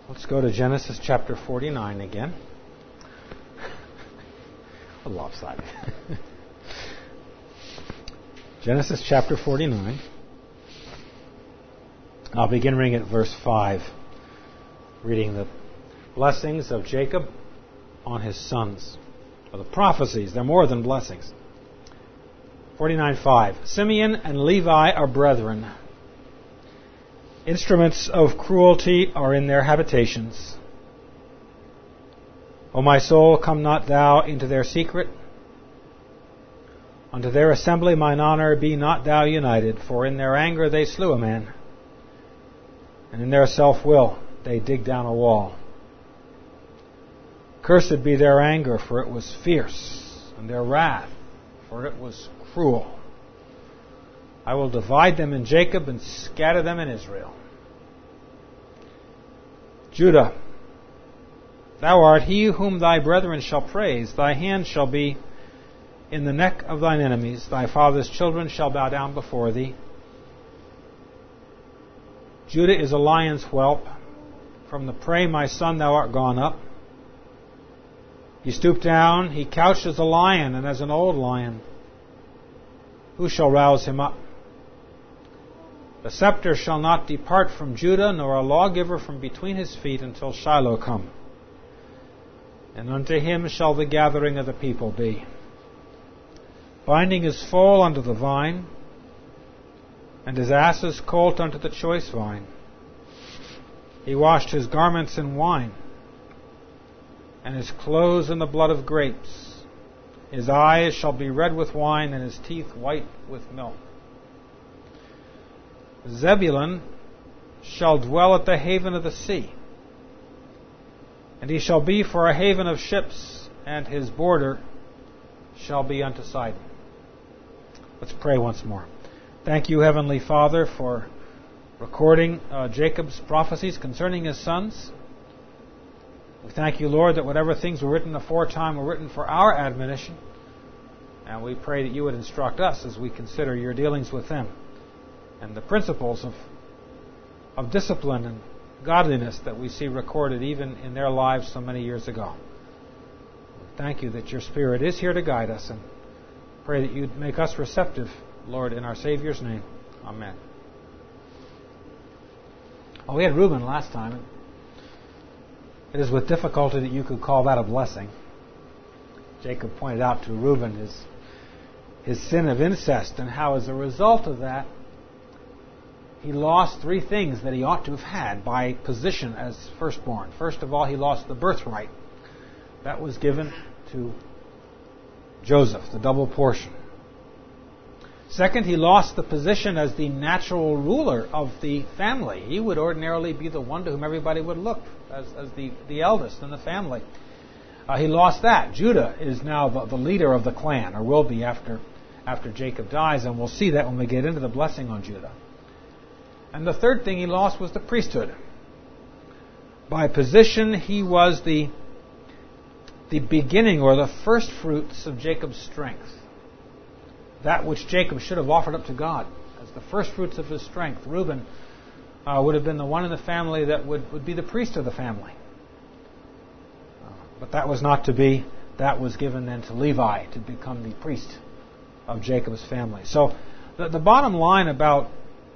Let's go to Genesis chapter 49 again. Lopsided. Genesis chapter 49. I'll begin reading at verse 5, reading the blessings of Jacob on his sons. Or the prophecies, they're more than blessings. 49:5. Simeon and Levi are brethren. Instruments of cruelty are in their habitations. O my soul, come not thou into their secret. Unto their assembly mine honor be not thou united, for in their anger they slew a man, and in their self-will they dig down a wall. Cursed be their anger, for it was fierce, and their wrath, for it was cruel. I will divide them in Jacob and scatter them in Israel. Judah, thou art he whom thy brethren shall praise. Thy hand shall be in the neck of thine enemies. Thy father's children shall bow down before thee. Judah is a lion's whelp. From the prey, my son, thou art gone up. He stooped down. He couched as a lion and as an old lion. Who shall rouse him up? The scepter shall not depart from Judah, nor a lawgiver from between his feet, until Shiloh come. And unto him shall the gathering of the people be. Binding his foal unto the vine, and his ass's colt unto the choice vine. He washed his garments in wine, and his clothes in the blood of grapes. His eyes shall be red with wine, and his teeth white with milk. Zebulun shall dwell at the haven of the sea, and he shall be for a haven of ships, and his border shall be unto Sidon. Let's pray once more. Thank you, Heavenly Father, for recording Jacob's prophecies concerning his sons. We thank you, Lord, that whatever things were written aforetime were written for our admonition, and we pray that you would instruct us as we consider your dealings with them and the principles of discipline and godliness that we see recorded even in their lives so many years ago. Thank you that your Spirit is here to guide us, and pray that you'd make us receptive, Lord, in our Savior's name. Amen. Well, we had Reuben last time. It is with difficulty that you could call that a blessing. Jacob pointed out to Reuben his sin of incest, and how as a result of that he lost three things that he ought to have had by position as firstborn. First of all, he lost the birthright. That was given to Joseph, the double portion. Second, he lost the position as the natural ruler of the family. He would ordinarily be the one to whom everybody would look as the eldest in the family. He lost that. Judah is now the leader of the clan, or will be after Jacob dies, and we'll see that when we get into the blessing on Judah. And the third thing he lost was the priesthood. By position, he was the beginning or the first fruits of Jacob's strength. That which Jacob should have offered up to God as the first fruits of his strength. Reuben would have been the one in the family that would be the priest of the family. But that was not to be. That was given then to Levi to become the priest of Jacob's family. So the bottom line about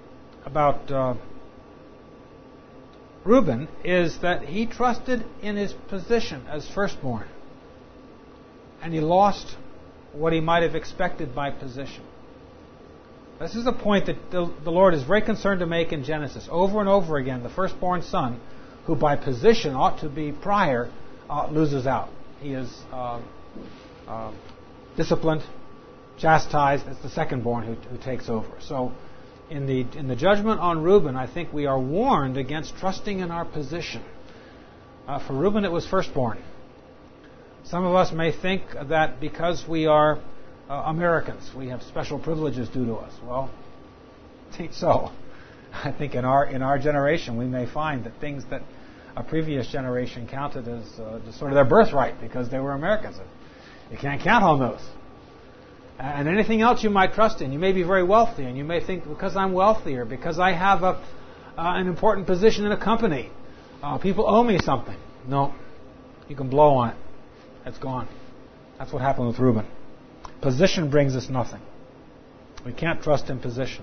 Reuben is that he trusted in his position as firstborn, and he lost what he might have expected by position. This is a point that the Lord is very concerned to make in Genesis. Over and over again, the firstborn son, who by position ought to be prior, loses out. He is disciplined, chastised. It's the secondborn who takes over. So in the judgment on Reuben, I think we are warned against trusting in our position. For Reuben, it was firstborn. Some of us may think that because we are Americans, we have special privileges due to us. Well, it ain't so. I think in our generation, we may find that things that a previous generation counted as just sort of their birthright because they were Americans. You can't count on those. And anything else you might trust in. You may be very wealthy, and you may think, because I'm wealthier, because I have an important position in a company, People owe me something. No, you can blow on it. It's gone. That's what happened with Reuben. Position brings us nothing. We can't trust in position.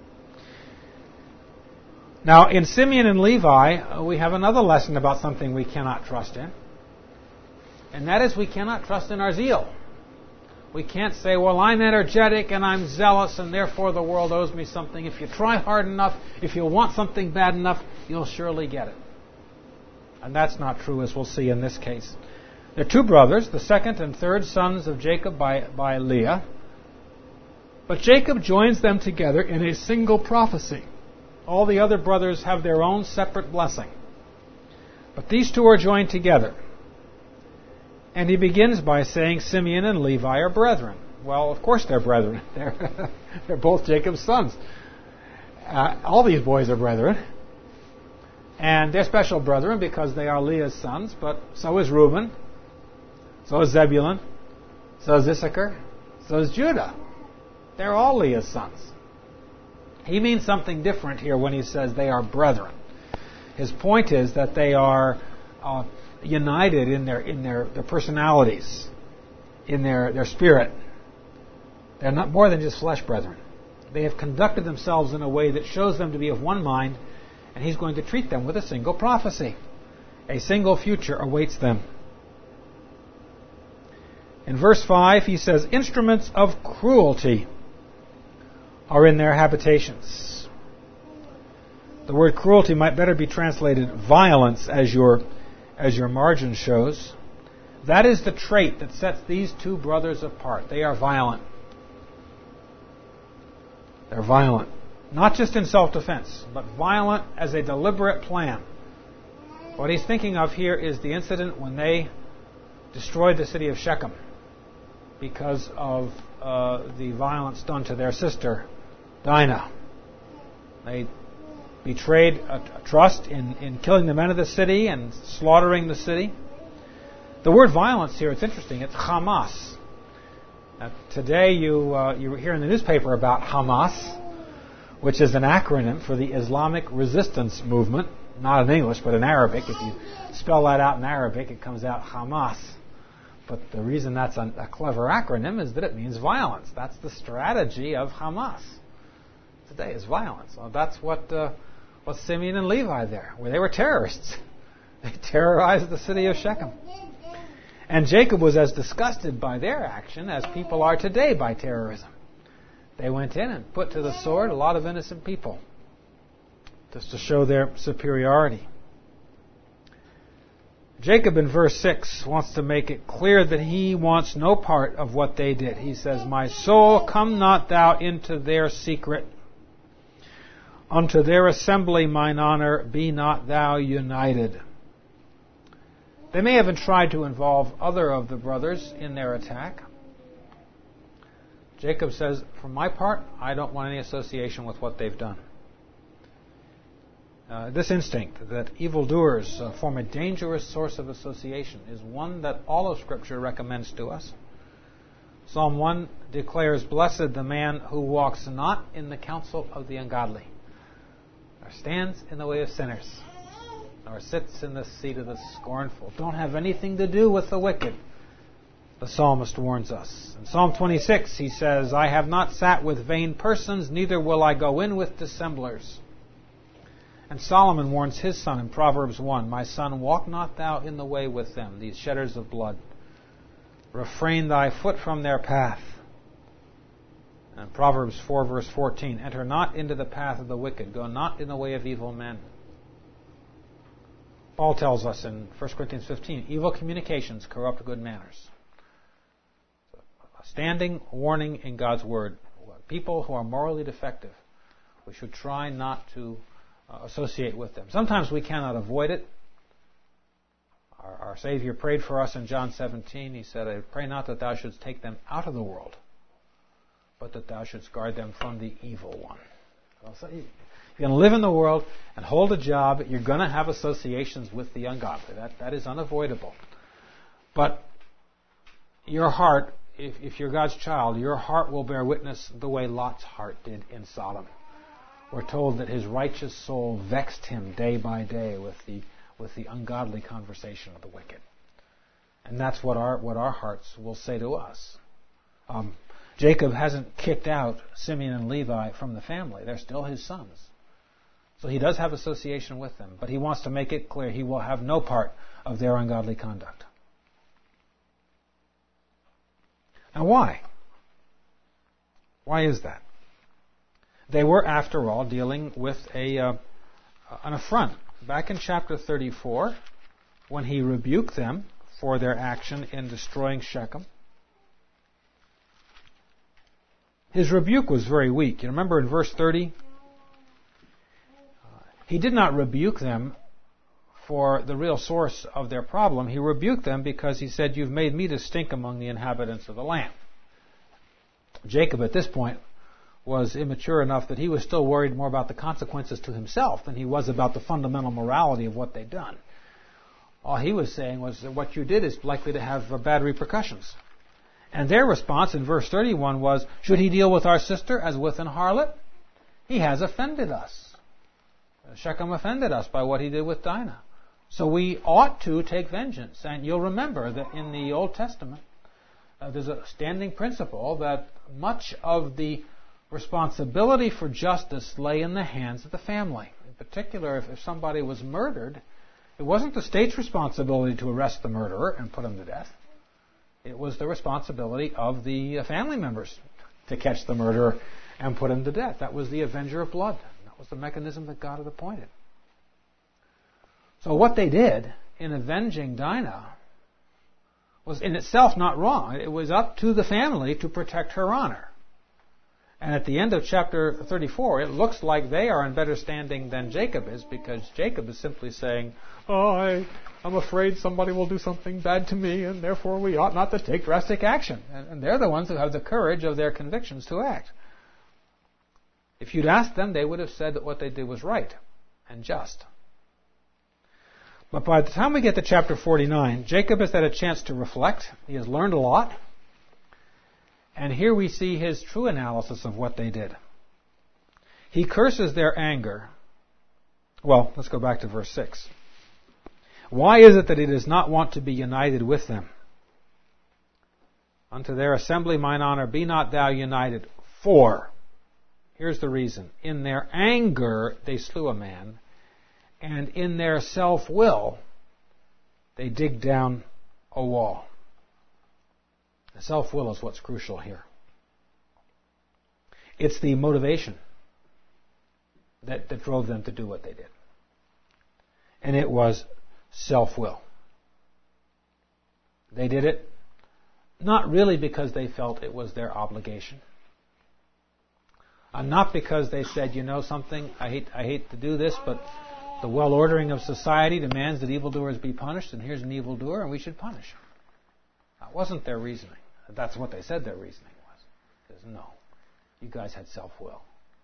Now, in Simeon and Levi, we have another lesson about something we cannot trust in. And that is we cannot trust in our zeal. We can't say, well, I'm energetic and I'm zealous and therefore the world owes me something. If you try hard enough, if you want something bad enough, you'll surely get it. And that's not true, as we'll see in this case. They're two brothers, the second and third sons of Jacob by Leah. But Jacob joins them together in a single prophecy. All the other brothers have their own separate blessing. But these two are joined together. And he begins by saying Simeon and Levi are brethren. Well, of course they're brethren. They're both Jacob's sons. All these boys are brethren. And they're special brethren because they are Leah's sons, but so is Reuben, so is Zebulun, so is Issachar, so is Judah. They're all Leah's sons. He means something different here when he says they are brethren. His point is that they are united in their personalities, in their spirit. They're not more than just flesh brethren. They have conducted themselves in a way that shows them to be of one mind, and he's going to treat them with a single prophecy. A single future awaits them. In verse 5, he says, instruments of cruelty are in their habitations. The word cruelty might better be translated violence, as your margin shows. That is the trait that sets these two brothers apart. They are violent. They're violent. Not just in self-defense, but violent as a deliberate plan. What he's thinking of here is the incident when they destroyed the city of Shechem because of the violence done to their sister, Dinah. They betrayed a trust in killing the men of the city and slaughtering the city. The word violence here, it's interesting. It's Hamas. Today you hear in the newspaper about Hamas, which is an acronym for the Islamic Resistance Movement. Not in English, but in Arabic. If you spell that out in Arabic, it comes out Hamas. But the reason that's a clever acronym is that it means violence. That's the strategy of Hamas today, is violence. Well, that's what Simeon and Levi there, where they were terrorists. They terrorized the city of Shechem. And Jacob was as disgusted by their action as people are today by terrorism. They went in and put to the sword a lot of innocent people, just to show their superiority. Jacob in verse 6 wants to make it clear that he wants no part of what they did. He says, my soul, come not thou into their secret. Unto their assembly, mine honor, be not thou united. They may have tried to involve other of the brothers in their attack. Jacob says, for my part, I don't want any association with what they've done. This instinct that evildoers form a dangerous source of association is one that all of Scripture recommends to us. Psalm 1 declares, blessed the man who walks not in the counsel of the ungodly, nor stands in the way of sinners, nor sits in the seat of the scornful. Don't have anything to do with the wicked, the psalmist warns us. In Psalm 26 he says, I have not sat with vain persons, neither will I go in with dissemblers. And Solomon warns his son in Proverbs 1, my son, walk not thou in the way with them, these shedders of blood. Refrain thy foot from their path. And Proverbs 4 verse 14, enter not into the path of the wicked, go not in the way of evil men. Paul tells us in 1 Corinthians 15, evil communications corrupt good manners. A standing warning in God's Word. People who are morally defective, we should try not to associate with them. Sometimes we cannot avoid it. Our Savior prayed for us in John 17. He said, I pray not that thou shouldst take them out of the world, but that thou shouldst guard them from the evil one. So if you're going to live in the world and hold a job, you're going to have associations with the ungodly. That is unavoidable. But your heart, if you're God's child, your heart will bear witness the way Lot's heart did in Sodom. We're told that his righteous soul vexed him day by day with the with the ungodly conversation of the wicked. And that's what our hearts will say to us. Jacob hasn't kicked out Simeon and Levi from the family. They're still his sons. So he does have association with them, but he wants to make it clear he will have no part of their ungodly conduct. Now why? Why is that? They were, after all, dealing with an affront. Back in chapter 34, when he rebuked them for their action in destroying Shechem, his rebuke was very weak. You remember in verse 30? He did not rebuke them for the real source of their problem. He rebuked them because he said, "You've made me to stink among the inhabitants of the land." Jacob at this point was immature enough that he was still worried more about the consequences to himself than he was about the fundamental morality of what they'd done. All he was saying was that what you did is likely to have bad repercussions. And their response in verse 31 was, "Should he deal with our sister as with an harlot? He has offended us." Shechem offended us by what he did with Dinah. So we ought to take vengeance. And you'll remember that in the Old Testament, there's a standing principle that much of the responsibility for justice lay in the hands of the family. In particular, if somebody was murdered, it wasn't the state's responsibility to arrest the murderer and put him to death. It was the responsibility of the family members to catch the murderer and put him to death. That was the avenger of blood. That was the mechanism that God had appointed. So what they did in avenging Dinah was in itself not wrong. It was up to the family to protect her honor. And at the end of chapter 34, it looks like they are in better standing than Jacob is, because Jacob is simply saying, I'm afraid somebody will do something bad to me, and therefore we ought not to take drastic action. And they're the ones who have the courage of their convictions to act. If you'd asked them, they would have said that what they did was right and just. But by the time we get to chapter 49, Jacob has had a chance to reflect. He has learned a lot. And here we see his true analysis of what they did. He curses their anger. Well, let's go back to verse 6. Why is it that he does not want to be united with them? Unto their assembly, mine honor, be not thou united. For, here's the reason, in their anger they slew a man, and in their self-will they dig down a wall. Self-will is what's crucial here. It's the motivation that drove them to do what they did. And it was self-will. They did it not really because they felt it was their obligation. Not because they said, something, I hate to do this, but the well-ordering of society demands that evildoers be punished, and here's an evildoer, and we should punish him. That wasn't their reasoning. That's what they said their reasoning was. Because no, you guys had self-will.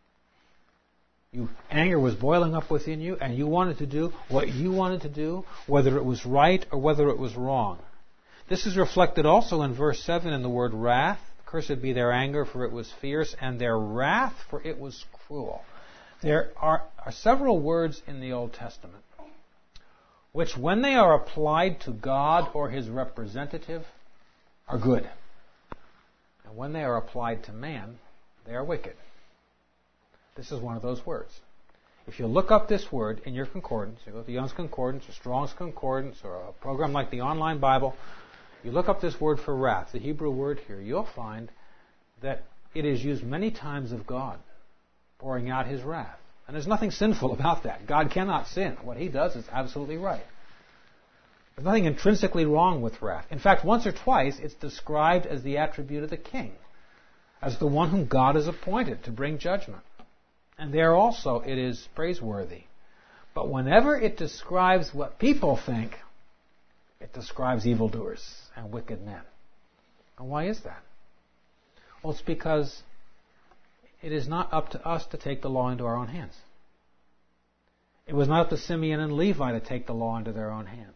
Anger was boiling up within you, and you wanted to do what you wanted to do, whether it was right or whether it was wrong. This is reflected also in verse 7 in the word wrath. Cursed be their anger, for it was fierce, and their wrath, for it was cruel. There are several words in the Old Testament which, when they are applied to God or His representative, are good. And when they are applied to man, they are wicked. This is one of those words. If you look up this word in your concordance, you go to the Young's Concordance or Strong's Concordance or a program like the Online Bible, you look up this word for wrath, the Hebrew word here, you'll find that it is used many times of God, pouring out His wrath. And there's nothing sinful about that. God cannot sin. What He does is absolutely right. There's nothing intrinsically wrong with wrath. In fact, once or twice it's described as the attribute of the king, as the one whom God has appointed to bring judgment. And there also it is praiseworthy. But whenever it describes what people think, it describes evildoers and wicked men. And why is that? Well, it's because it is not up to us to take the law into our own hands. It was not up to Simeon and Levi to take the law into their own hands.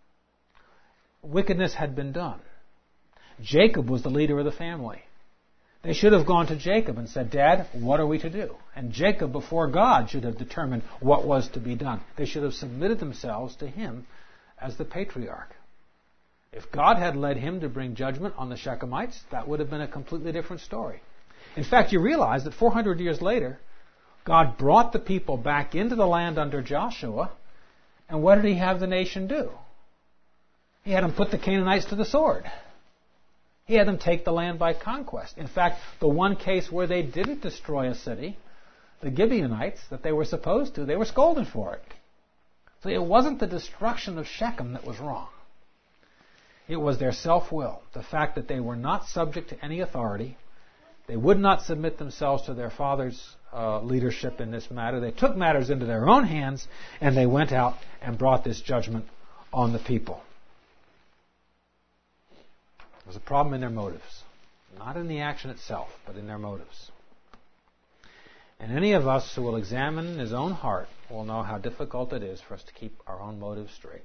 Wickedness had been done. Jacob was the leader of the family. They should have gone to Jacob and said, Dad, what are we to do? And Jacob, before God, should have determined what was to be done. They should have submitted themselves to him as the patriarch. If God had led him to bring judgment on the Shechemites, that would have been a completely different story. In fact, you realize that 400 years later, God brought the people back into the land under Joshua, and what did he have the nation do? He had them put the Canaanites to the sword. He had them take the land by conquest. In fact, the one case where they didn't destroy a city, the Gibeonites, that they were supposed to, they were scolded for it. So it wasn't the destruction of Shechem that was wrong. It was their self-will, the fact that they were not subject to any authority. They would not submit themselves to their father's leadership in this matter. They took matters into their own hands, and they went out and brought this judgment on the people. There was a problem in their motives. Not in the action itself, but in their motives. And any of us who will examine his own heart will know how difficult it is for us to keep our own motives straight.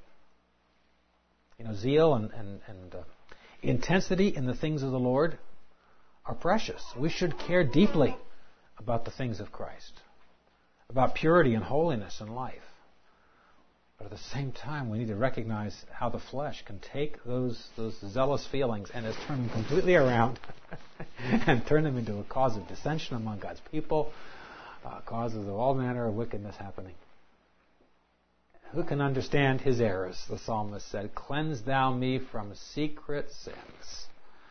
Zeal and intensity in the things of the Lord are precious. We should care deeply about the things of Christ, about purity and holiness in life. But at the same time, we need to recognize how the flesh can take those zealous feelings and just turn them completely around and turn them into a cause of dissension among God's people, causes of all manner of wickedness happening. Who can understand his errors? The psalmist said, "Cleanse thou me from secret sins."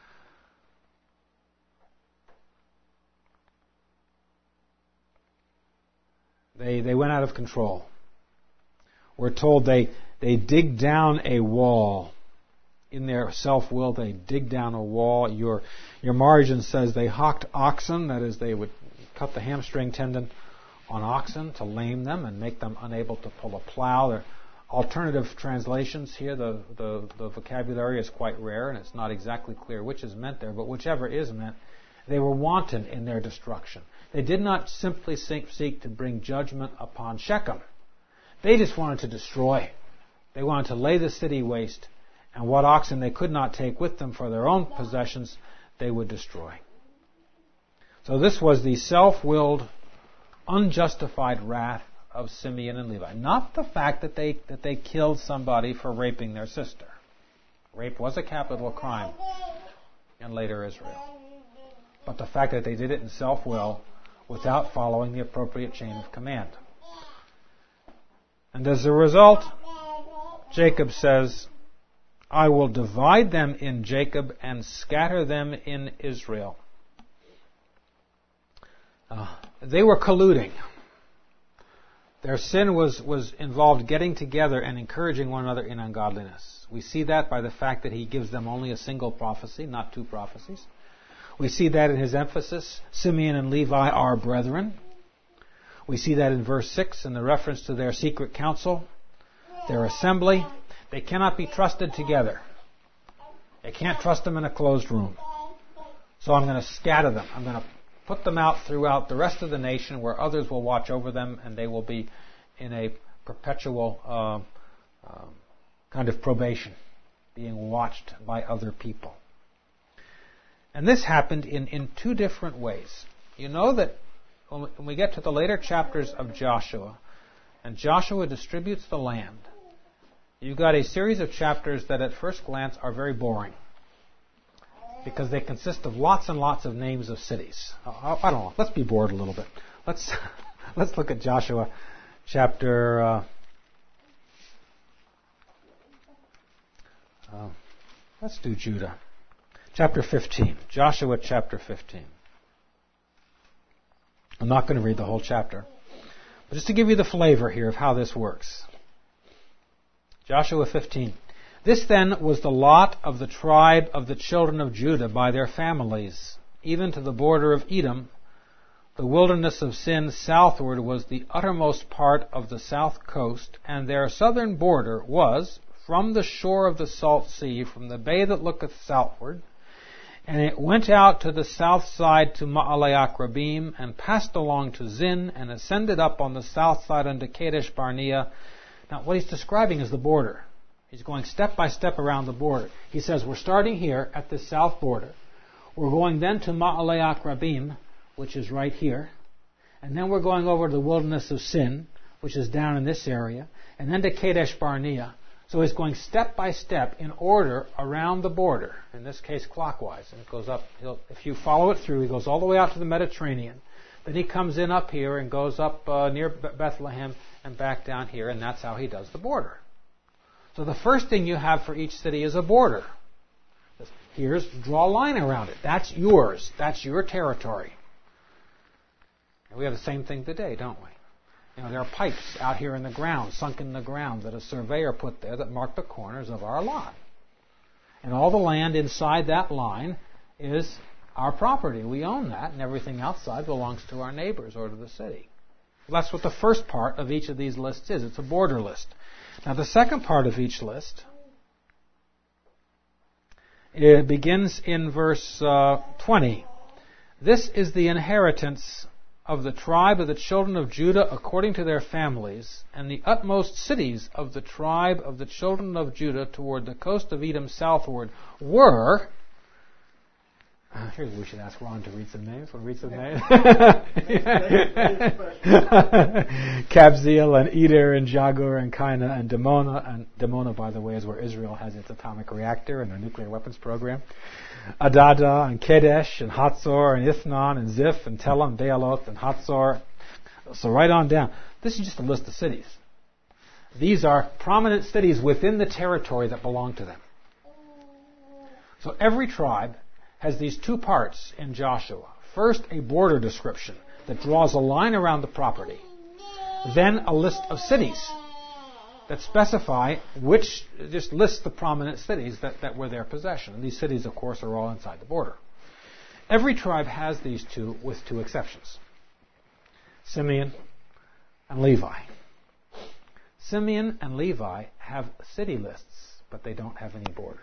They went out of control. We're told they dig down a wall. In their self-will, they dig down a wall. Your margin says they hocked oxen. That is, they would cut the hamstring tendon on oxen to lame them and make them unable to pull a plow. There are alternative translations here. The vocabulary is quite rare, and it's not exactly clear which is meant there, but whichever is meant, they were wanton in their destruction. They did not simply seek to bring judgment upon Shechem. They just wanted to destroy. They wanted to lay the city waste, and what oxen they could not take with them for their own possessions, they would destroy. So this was the self-willed, unjustified wrath of Simeon and Levi. Not the fact that they killed somebody for raping their sister. Rape was a capital crime in later Israel. But the fact that they did it in self-will without following the appropriate chain of command. And as a result, Jacob says, "I will divide them in Jacob and scatter them in Israel." They were colluding. Their sin was involved getting together and encouraging one another in ungodliness. We see that by the fact that he gives them only a single prophecy, not two prophecies. We see that in his emphasis, Simeon and Levi are brethren. We see that in verse 6 in the reference to their secret council, their assembly. They cannot be trusted together. They can't trust them in a closed room. So I'm going to scatter them. I'm going to put them out throughout the rest of the nation where others will watch over them, and they will be in a perpetual kind of probation, being watched by other people. And this happened in two different ways. You know that when we get to the later chapters of Joshua, and Joshua distributes the land, you've got a series of chapters that at first glance are very boring, because they consist of lots and lots of names of cities. I don't know. Let's be bored a little bit. Let's look at Joshua chapter. Let's do Judah. Chapter 15. Joshua chapter 15. I'm not going to read the whole chapter, but just to give you the flavor here of how this works. Joshua 15. This then was the lot of the tribe of the children of Judah by their families, even to the border of Edom. The wilderness of Sin southward was the uttermost part of the south coast, and their southern border was from the shore of the salt sea, from the bay that looketh southward, and it went out to the south side to Ma'aleach-Rabim, and passed along to Zin, and ascended up on the south side unto Kadesh Barnea. Now, what he's describing is the border. He's going step by step around the border. He says, we're starting here at the south border. We're going then to Ma'ale Akrabim, which is right here. And then we're going over to the wilderness of Sin, which is down in this area. And then to Kadesh Barnea. So he's going step by step in order around the border, in this case clockwise. And it goes up, if you follow it through, he goes all the way out to the Mediterranean. Then he comes in up here and goes up near Bethlehem and back down here, and that's how he does the border. So the first thing you have for each city is a border. Here's, draw a line around it. That's yours. That's your territory. And we have the same thing today, don't we? There are pipes out here in the ground, sunk in the ground, that a surveyor put there that mark the corners of our lot. And all the land inside that line is our property. We own that, and everything outside belongs to our neighbors or to the city. That's what the first part of each of these lists is. It's a border list. Now, the second part of each list, it begins in verse 20. This is the inheritance of the tribe of the children of Judah according to their families, and the utmost cities of the tribe of the children of Judah toward the coast of Edom southward were... Here's we should ask Ron to read some names. Want to read some names? Kabzeel and Eder and Jagur and Kaina and Dimona. And Dimona, by the way, is where Israel has its atomic reactor and their nuclear weapons program. Adada and Kadesh and Hatzor and Ithnan and Ziph and Tela and Bealoth and Hatzor. So right on down. This is just a list of cities. These are prominent cities within the territory that belong to them. So every tribe has these two parts in Joshua. First, a border description that draws a line around the property. Then a list of cities that specify which, just lists the prominent cities that were their possession. And these cities, of course, are all inside the border. Every tribe has these two, with two exceptions. Simeon and Levi. Simeon and Levi have city lists, but they don't have any borders.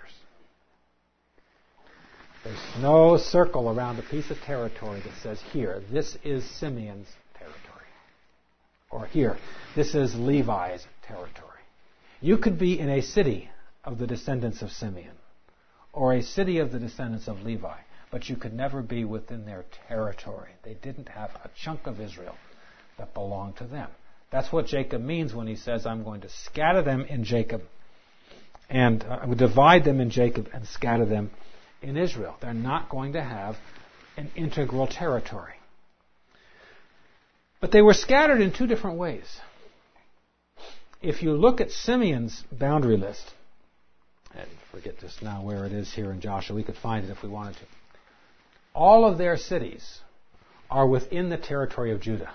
There's no circle around a piece of territory that says, here, this is Simeon's territory. Or here, this is Levi's territory. You could be in a city of the descendants of Simeon, or a city of the descendants of Levi, but you could never be within their territory. They didn't have a chunk of Israel that belonged to them. That's what Jacob means when he says, I'm going to scatter them in Jacob, and I will divide them in Jacob and scatter them in Israel. They're not going to have an integral territory. But they were scattered in two different ways. If you look at Simeon's boundary list, and forget just now where it is here in Joshua, we could find it if we wanted to. All of their cities are within the territory of Judah.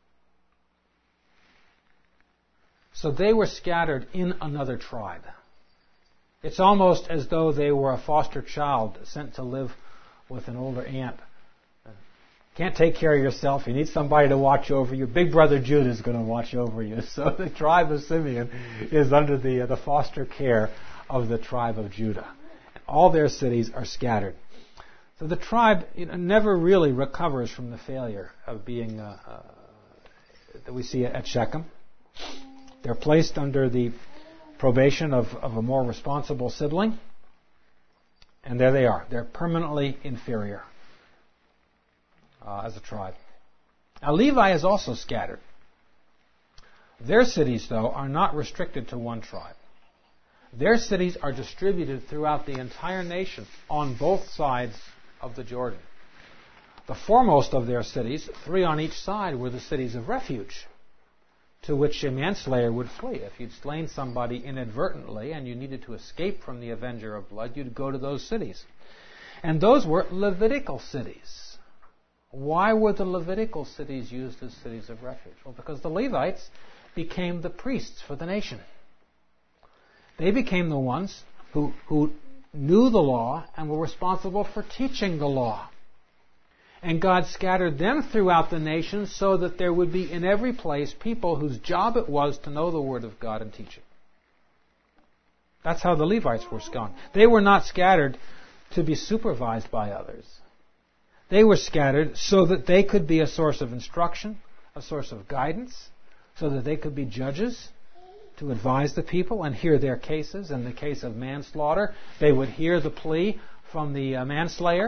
So they were scattered in another tribe. It's almost as though they were a foster child sent to live with an older aunt. Can't take care of yourself. You need somebody to watch over you. Big brother Judah is going to watch over you. So the tribe of Simeon is under the foster care of the tribe of Judah. And all their cities are scattered. So the tribe never really recovers from the failure of being that we see at Shechem. They're placed under the probation of a more responsible sibling. And there they are. They're permanently inferior as a tribe. Now Levi is also scattered. Their cities, though, are not restricted to one tribe. Their cities are distributed throughout the entire nation on both sides of the Jordan. The foremost of their cities, 3 on each side, were the cities of refuge, to which a manslayer would flee. If you'd slain somebody inadvertently and you needed to escape from the avenger of blood, you'd go to those cities. And those were Levitical cities. Why were the Levitical cities used as cities of refuge? Well, because the Levites became the priests for the nation. They became the ones who knew the law and were responsible for teaching the law. And God scattered them throughout the nation so that there would be in every place people whose job it was to know the Word of God and teach it. That's how the Levites were scattered. They were not scattered to be supervised by others. They were scattered so that they could be a source of instruction, a source of guidance, so that they could be judges to advise the people and hear their cases. In the case of manslaughter, they would hear the plea from the manslayer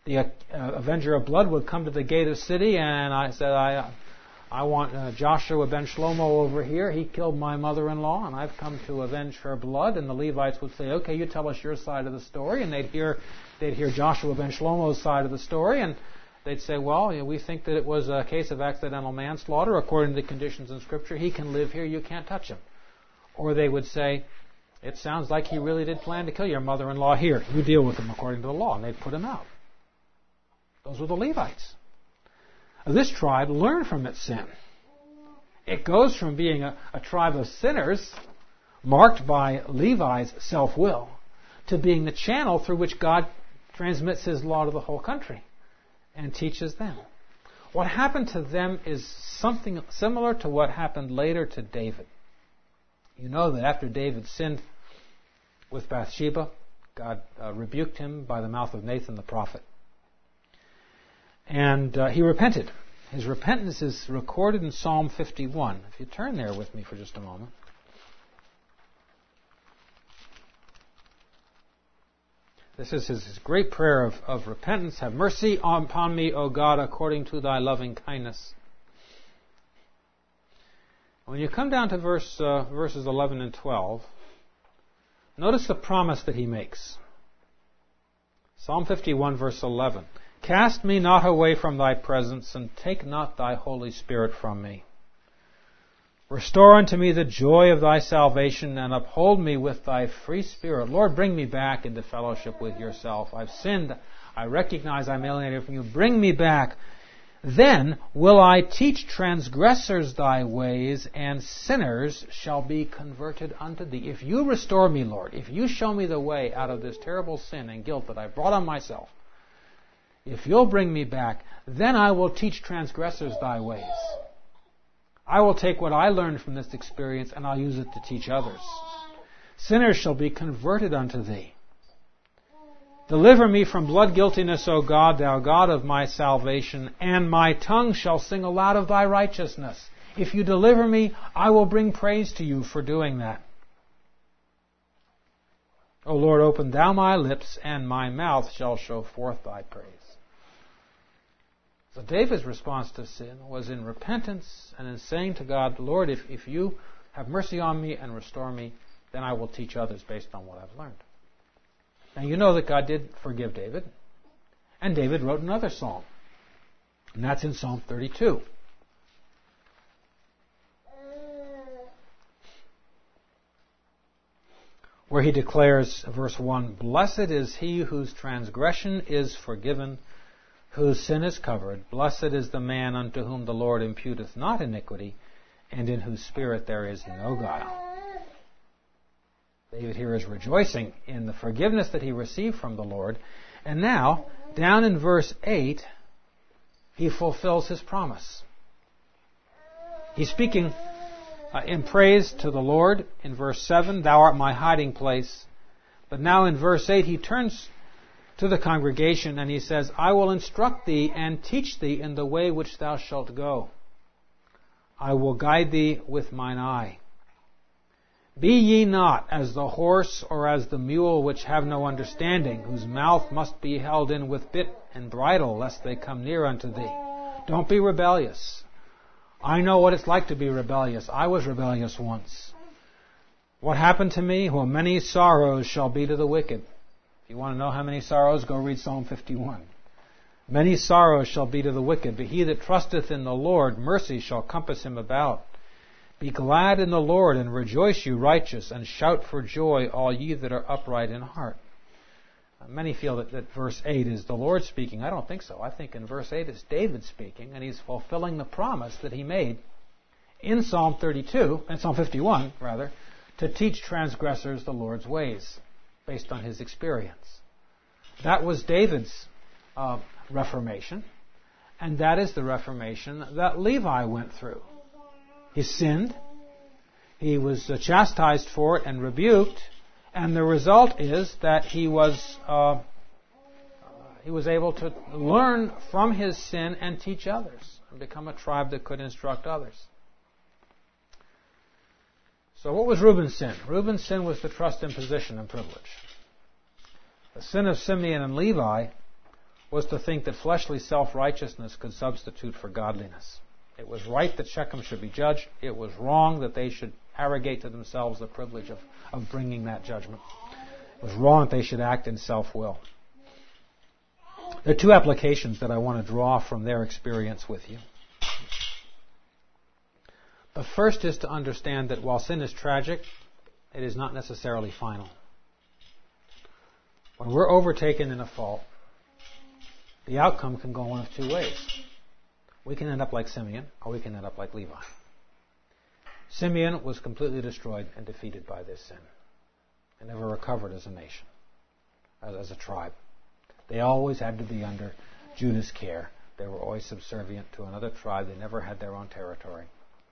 the avenger of blood would come to the gate of the city, and I said, I want Joshua ben Shlomo over here. He killed my mother-in-law, and I've come to avenge her blood. And the Levites would say, okay, you tell us your side of the story. And they'd hear Joshua ben Shlomo's side of the story, and they'd say, well, we think that it was a case of accidental manslaughter according to the conditions in Scripture. He can live here. You can't touch him. Or they would say, it sounds like he really did plan to kill your mother-in-law. Here, you deal with him according to the law. And they'd put him out. Those were the Levites. This tribe learned from its sin. It goes from being a tribe of sinners, marked by Levi's self-will, to being the channel through which God transmits His law to the whole country and teaches them. What happened to them is something similar to what happened later to David. You know that after David sinned with Bathsheba, God rebuked him by the mouth of Nathan the prophet. And he repented. His repentance is recorded in Psalm 51. If you turn there with me for just a moment. This is his great prayer of repentance. Have mercy upon me, O God, according to thy loving kindness. When you come down to verses 11 and 12, notice the promise that he makes. Psalm 51, verse 11. Cast me not away from thy presence, and take not thy Holy Spirit from me. Restore unto me the joy of thy salvation, and uphold me with thy free spirit. Lord, bring me back into fellowship with yourself. I've sinned. I recognize I'm alienated from you. Bring me back. Then will I teach transgressors thy ways, and sinners shall be converted unto thee. If you restore me, Lord, if you show me the way out of this terrible sin and guilt that I brought on myself, if you'll bring me back, then I will teach transgressors thy ways. I will take what I learned from this experience and I'll use it to teach others. Sinners shall be converted unto thee. Deliver me from blood guiltiness, O God, thou God of my salvation, and my tongue shall sing aloud of thy righteousness. If you deliver me, I will bring praise to you for doing that. O Lord, open thou my lips, and my mouth shall show forth thy praise. So David's response to sin was in repentance and in saying to God, Lord, if you have mercy on me and restore me, then I will teach others based on what I've learned. Now you know that God did forgive David, and David wrote another psalm, and that's in Psalm 32. Where he declares, verse 1, Blessed is he whose transgression is forgiven, whose sin is covered. Blessed is the man unto whom the Lord imputeth not iniquity, and in whose spirit there is no guile. David here is rejoicing in the forgiveness that he received from the Lord. And now, down in verse 8, he fulfills his promise. He's speaking in praise to the Lord in verse 7, Thou art my hiding place. But now in verse 8, he turns to the congregation and he says, I will instruct thee and teach thee in the way which thou shalt go. I will guide thee with mine eye. Be ye not as the horse or as the mule which have no understanding, whose mouth must be held in with bit and bridle, lest they come near unto thee. Don't be rebellious. I know what it's like to be rebellious. I was rebellious once. What happened to me? Well, many sorrows shall be to the wicked. If you want to know how many sorrows, go read Psalm 51. Many sorrows shall be to the wicked, but he that trusteth in the Lord, mercy shall compass him about. Be glad in the Lord, and rejoice, you righteous, and shout for joy, all ye that are upright in heart. Many feel that verse 8 is the Lord speaking. I don't think so. I think in verse 8 it's David speaking, and he's fulfilling the promise that he made in Psalm 51, to teach transgressors the Lord's ways, based on his experience. That was David's reformation, and that is the reformation that Levi went through. He sinned, he was chastised for it and rebuked, and the result is that he was able to learn from his sin and teach others, and become a tribe that could instruct others. So what was Reuben's sin? Reuben's sin was to trust in position and privilege. The sin of Simeon and Levi was to think that fleshly self-righteousness could substitute for godliness. It was right that Shechem should be judged. It was wrong that they should arrogate to themselves the privilege of bringing that judgment. It was wrong that they should act in self-will. There are two applications that I want to draw from their experience with you. The first is to understand that while sin is tragic, it is not necessarily final. When we're overtaken in a fault, the outcome can go one of two ways. We can end up like Simeon, or we can end up like Levi. Simeon was completely destroyed and defeated by this sin, and never recovered as a nation, as a tribe. They always had to be under Judah's care. They were always subservient to another tribe. They never had their own territory.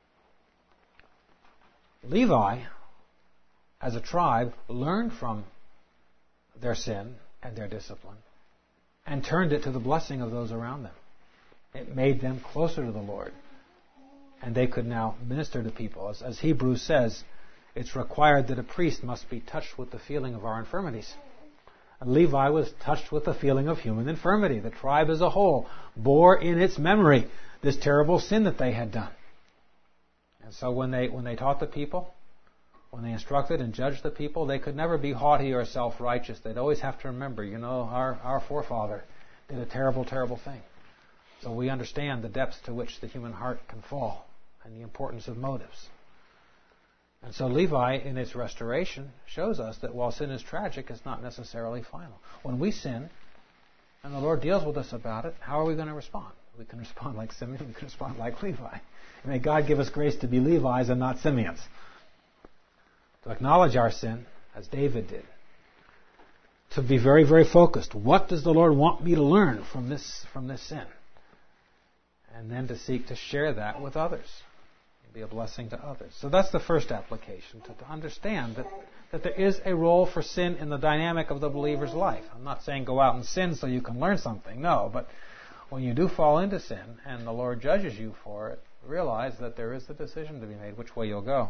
Levi, as a tribe, learned from their sin and their discipline and turned it to the blessing of those around them. It made them closer to the Lord. And they could now minister to people. As Hebrews says, it's required that a priest must be touched with the feeling of our infirmities. And Levi was touched with the feeling of human infirmity. The tribe as a whole bore in its memory this terrible sin that they had done. And so when they taught the people, when they instructed and judged the people, they could never be haughty or self-righteous. They'd always have to remember, our forefather did a terrible, terrible thing. So we understand the depths to which the human heart can fall and the importance of motives. And so Levi, in its restoration, shows us that while sin is tragic, it's not necessarily final. When we sin, and the Lord deals with us about it, how are we going to respond? We can respond like Simeon, we can respond like Levi. May God give us grace to be Levi's and not Simeons. To acknowledge our sin, as David did. To be very, very focused. What does the Lord want me to learn from this sin? And then to seek to share that with others. Be a blessing to others. So that's the first application, to understand that there is a role for sin in the dynamic of the believer's life. I'm not saying go out and sin so you can learn something. No, but when you do fall into sin and the Lord judges you for it, realize that there is a decision to be made which way you'll go.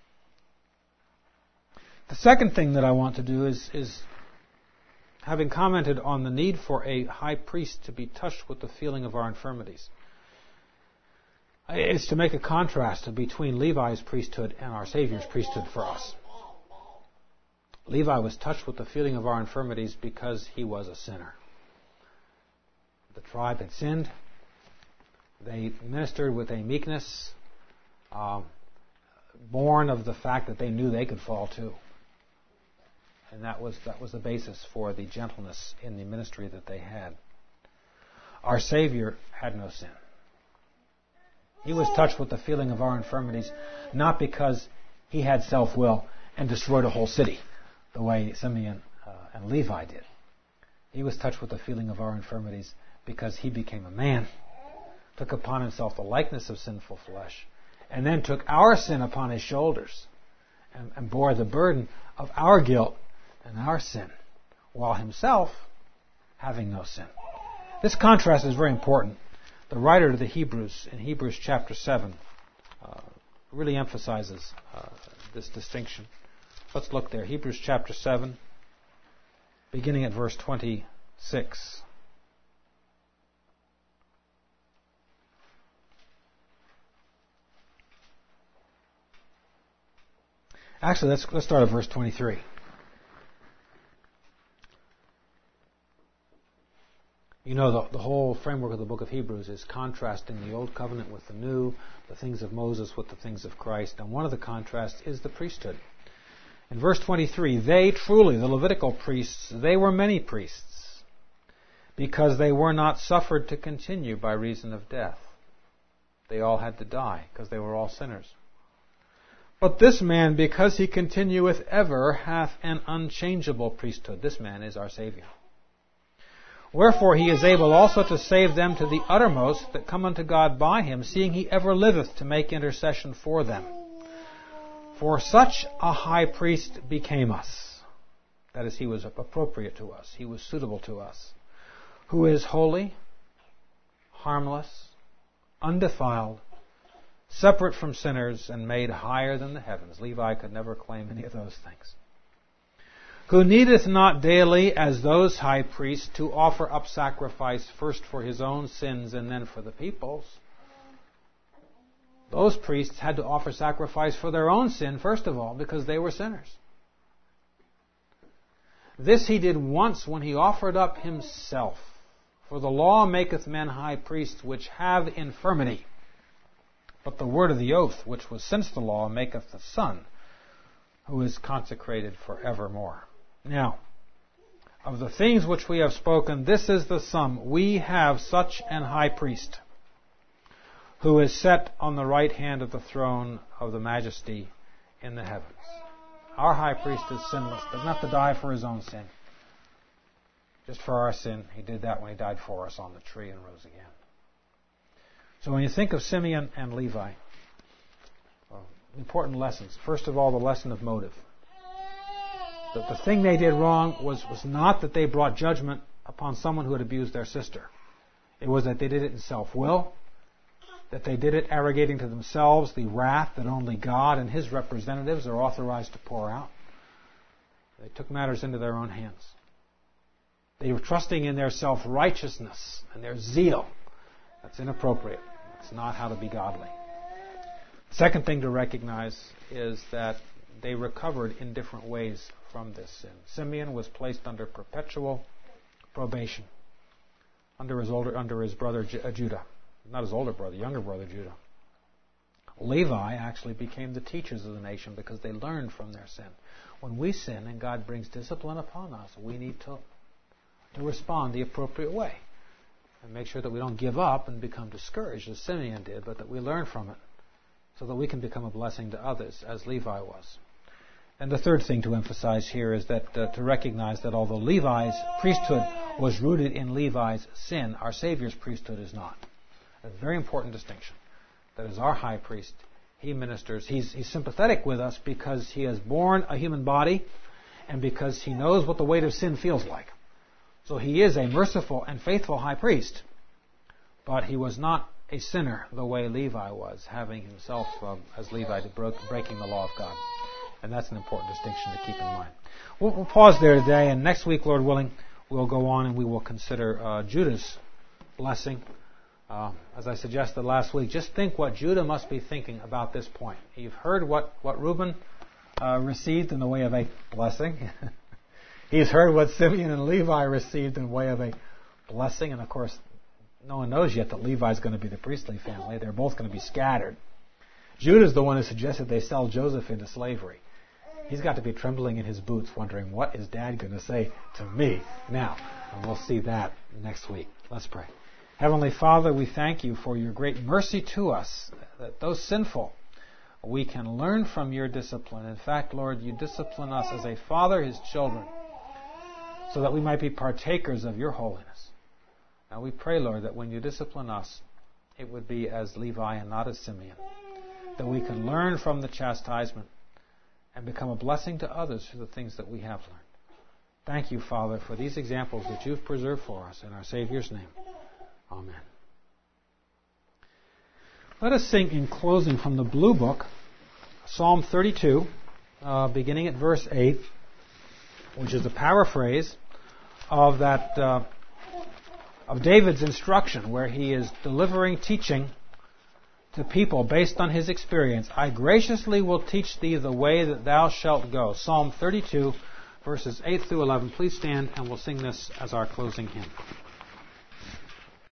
The second thing that I want to do is having commented on the need for a high priest to be touched with the feeling of our infirmities, is to make a contrast between Levi's priesthood and our Savior's priesthood for us. Levi was touched with the feeling of our infirmities because he was a sinner. The tribe had sinned. They ministered with a meekness born of the fact that they knew they could fall too. And that was the basis for the gentleness in the ministry that they had. Our Savior had no sin. He was touched with the feeling of our infirmities, not because he had self-will and destroyed a whole city, the way Simeon and Levi did. He was touched with the feeling of our infirmities because he became a man, took upon himself the likeness of sinful flesh, and then took our sin upon his shoulders and bore the burden of our guilt and our sin, while himself having no sin. This contrast is very important. The writer to the Hebrews, in Hebrews chapter 7, really emphasizes this distinction. Let's look there. Hebrews chapter 7, beginning at verse 26. Actually, let's start at verse 23. You know, the whole framework of the book of Hebrews is contrasting the old covenant with the new, the things of Moses with the things of Christ. And one of the contrasts is the priesthood. In verse 23, they truly, the Levitical priests, they were many priests, because they were not suffered to continue by reason of death. They all had to die, because they were all sinners. But this man, because he continueth ever, hath an unchangeable priesthood. This man is our Savior. Wherefore he is able also to save them to the uttermost that come unto God by him, seeing he ever liveth to make intercession for them. For such a high priest became us. That is, he was appropriate to us. He was suitable to us. Who is holy, harmless, undefiled, separate from sinners, and made higher than the heavens. Levi could never claim any of those things. who needeth not daily, as those high priests, to offer up sacrifice first for his own sins and then for the people's. Those priests had to offer sacrifice for their own sin, first of all, because they were sinners. This he did once when he offered up himself. For the law maketh men high priests which have infirmity. But the word of the oath, which was since the law, maketh the Son, who is consecrated for evermore. Now, of the things which we have spoken, this is the sum. We have such an high priest, who is set on the right hand of the throne of the majesty in the heavens. Our high priest is sinless, doesn't have to die for his own sin. Just for our sin. He did that when he died for us on the tree and rose again. So when you think of Simeon and Levi, important lessons. First of all, the lesson of motive. The thing they did wrong was not that they brought judgment upon someone who had abused their sister. It was that they did it in self-will, that they did it arrogating to themselves the wrath that only God and His representatives are authorized to pour out. They took matters into their own hands. They were trusting in their self-righteousness and their zeal. That's inappropriate. It's not how to be godly. The second thing to recognize is that they recovered in different ways from this sin. Simeon was placed under perpetual probation under his brother Judah. Not his older brother, younger brother Judah. Levi actually became the teachers of the nation because they learned from their sin. When we sin and God brings discipline upon us, we need to respond the appropriate way and make sure that we don't give up and become discouraged as Simeon did, but that we learn from it so that we can become a blessing to others as Levi was. And the third thing to emphasize here is that to recognize that although Levi's priesthood was rooted in Levi's sin, our Savior's priesthood is not. A very important distinction. That as our high priest, he ministers. He's sympathetic with us because he has borne a human body and because he knows what the weight of sin feels like. So he is a merciful and faithful high priest. But he was not a sinner the way Levi was, having himself, as Levi did, breaking the law of God. And that's an important distinction to keep in mind. We'll pause there today, and next week, Lord willing, we'll go on and we will consider Judah's blessing. As I suggested last week, just think what Judah must be thinking about this point. You've heard what Reuben received in the way of a blessing. He's heard what Simeon and Levi received in the way of a blessing. And of course, no one knows yet that Levi's going to be the priestly family. They're both going to be scattered. Judah's the one who suggested they sell Joseph into slavery. He's got to be trembling in his boots, wondering, what is Dad going to say to me now? And we'll see that next week. Let's pray. Heavenly Father, we thank you for your great mercy to us, that though sinful, we can learn from your discipline. In fact, Lord, you discipline us as a father his children, so that we might be partakers of your holiness. Now we pray, Lord, that when you discipline us, it would be as Levi and not as Simeon, that we can learn from the chastisement and become a blessing to others through the things that we have learned. Thank you, Father, for these examples that you've preserved for us in our Savior's name. Amen. Let us sing in closing from the Blue Book, Psalm 32, beginning at verse 8, which is a paraphrase of that of David's instruction, where he is delivering teaching to people based on his experience. I graciously will teach thee the way that thou shalt go. Psalm 32, verses 8 through 11. Please stand and we'll sing this as our closing hymn.